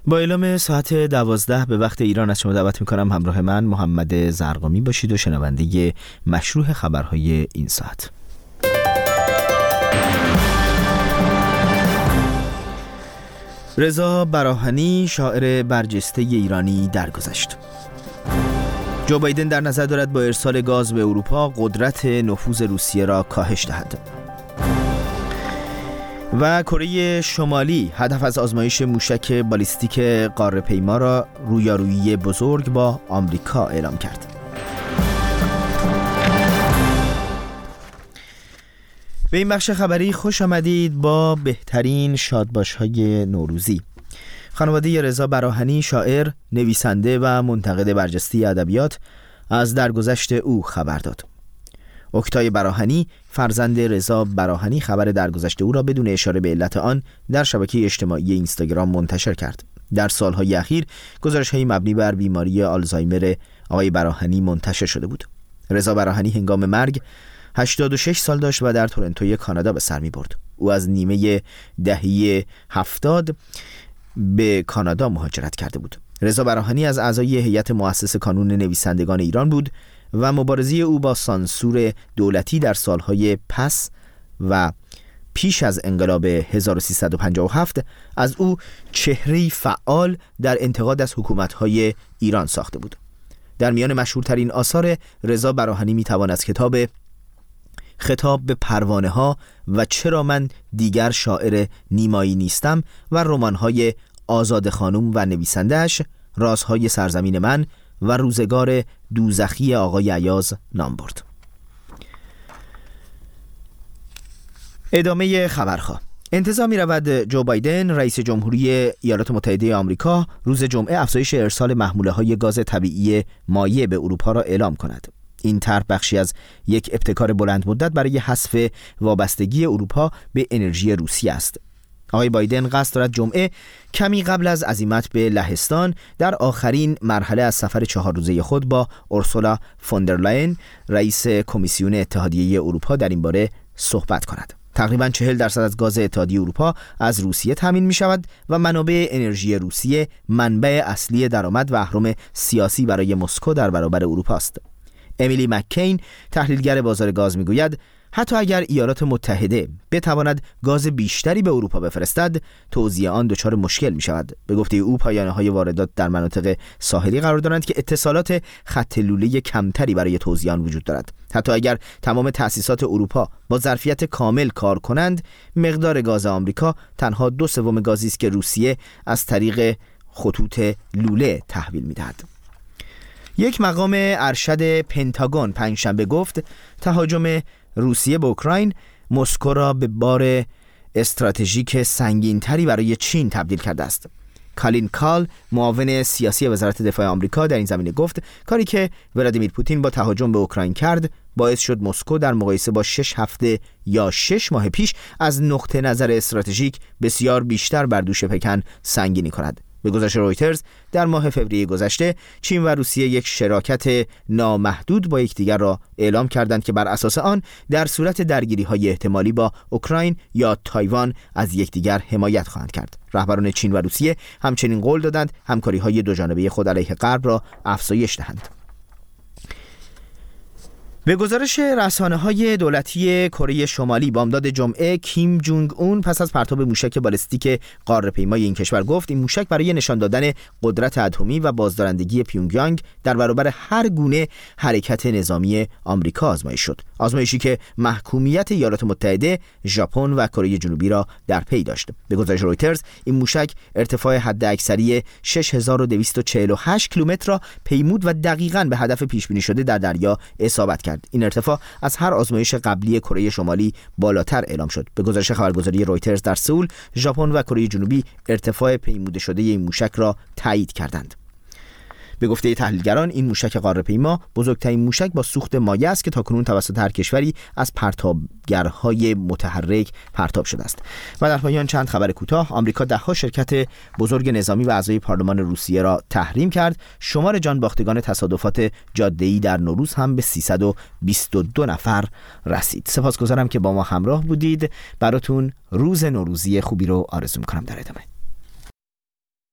با اعلام ساعت 12 به وقت ایران از شما دعوت میکنم همراه من محمد زرقامی باشید و شنونده مشروح خبرهای این ساعت. رضا براهنی شاعر برجسته ایرانی درگذشت. جو بایدن در نظر دارد با ارسال گاز به اروپا قدرت نفوذ روسیه را کاهش دهد. و کره شمالی هدف از آزمایش موشک بالیستیک قاره پیما را رویارویی بزرگ با آمریکا اعلام کرد. به این بخش خبری خوش آمدید با بهترین شادباش‌های نوروزی. خانواده رضا براهنی شاعر، نویسنده و منتقد برجسته ادبیات از درگذشت او خبر داد. اکتای براهنی فرزند رضا براهنی خبر درگذشت او را بدون اشاره به علت آن در شبکه اجتماعی اینستاگرام منتشر کرد. در سالهای اخیر گزارش‌های مبنی بر بیماری آلزایمر آقای براهنی منتشر شده بود. رضا براهنی هنگام مرگ 86 سال داشت و در تورنتوی کانادا به سر می‌برد. او از نیمه دهه 70 به کانادا مهاجرت کرده بود. رضا براهنی از اعضای هیئت مؤسس کانون نویسندگان ایران بود و مبارزه او با سانسور دولتی در سالهای پس و پیش از انقلاب 1357 از او چهره‌ای فعال در انتقاد از حکومت‌های ایران ساخته بود. در میان مشهورترین آثار رضا براهنی میتوان از کتاب خطاب به پروانه ها و چرا من دیگر شاعر نیمایی نیستم و رمان‌های آزاد خانم و نویسنده‌اش رازهای سرزمین من و روزگار دوزخی آقای ایاز نام برد. ادامه خبرها. انتظار می رود جو بایدن رئیس جمهوری ایالات متحده آمریکا روز جمعه افزایش ارسال محموله های گاز طبیعی مایع به اروپا را اعلام کند. این طرح بخشی از یک ابتکار بلند مدت برای حذف وابستگی اروپا به انرژی روسیه است. آقای بایدن قصد دارد جمعه کمی قبل از عزیمت به لهستان در آخرین مرحله از سفر 4 روزه خود با اورسولا فوندرلاین رئیس کمیسیون اتحادیه اروپا در این باره صحبت کند. تقریباً 40% از گاز اتحادیه اروپا از روسیه تامین می شود و منابع انرژی روسیه منبع اصلی درآمد و اهرم سیاسی برای مسکو در برابر اروپا است. امیلی مککین تحلیلگر بازار گاز میگوید حتی اگر ایالات متحده بتواند گاز بیشتری به اروپا بفرستد، توزیع آن دچار مشکل می شود. به گفته او پایانه‌های واردات در مناطق ساحلی قرار دارند که اتصالات خط لوله کمتری برای توزیع آن وجود دارد. حتی اگر تمام تأسیسات اروپا با ظرفیت کامل کار کنند، مقدار گاز آمریکا تنها 2/3 گازی است که روسیه از طریق خطوط لوله تحویل می‌دهد. یک مقام ارشد پنتاگون پنجشنبه گفت تهاجم روسیه به اوکراین مسکو را به بار استراتژیک سنگین‌تری برای چین تبدیل کرده است. کالین کال معاون سیاسی وزارت دفاع آمریکا در این زمینه گفت کاری که ولادیمیر پوتین با تهاجم به اوکراین کرد باعث شد مسکو در مقایسه با 6 هفته یا 6 ماه پیش از نقطه نظر استراتژیک بسیار بیشتر بر دوش پکن سنگینی کند. به گزارش رویترز در ماه فوریه گذشته چین و روسیه یک شراکت نامحدود با یکدیگر را اعلام کردند که بر اساس آن در صورت درگیری‌های احتمالی با اوکراین یا تایوان از یکدیگر حمایت خواهند کرد. رهبران چین و روسیه همچنین قول دادند همکاری‌های دوجانبه خود علیه غرب را افزایش دهند. به گزارش رسانه‌های دولتی کره شمالی بامداد جمعه کیم جونگ اون پس از پرتاب موشک بالستیک قاره پیمای این کشور گفت این موشک برای نشان دادن قدرت اتمی و بازدارندگی پیونگیانگ در برابر هر گونه حرکت نظامی آمریکا آزمایش شد. آزمایشی که محکومیت ایالات متحده، ژاپن و کره جنوبی را در پی داشت. به گزارش رویترز این موشک ارتفاع حداکثری 6248 کیلومتر را پیمود و دقیقاً به هدف پیش بینی شده در دریا اصابت کرد. این ارتفاع از هر آزمایش قبلی کره شمالی بالاتر اعلام شد. به گزارش خبرگزاری رویترز در سئول، ژاپن و کره جنوبی ارتفاع پیموده شده این موشک را تایید کردند. به گفته تحلیلگران این موشک قاره‌پیما بزرگترین موشک با سوخت مایع است که تاکنون توسط هر کشوری از پرتابگرهای متحرک پرتاب شده است. و در پایان چند خبر کوتاه. آمریکا ده‌ها شرکت بزرگ نظامی و اعضای پارلمان روسیه را تحریم کرد. شمار جان باختگان تصادفات جاده‌ای در نوروز هم به 322 نفر رسید. سپاسگزارم که با ما همراه بودید. براتون روز نوروزی خوبی رو آرزو می‌کنم. در ادامه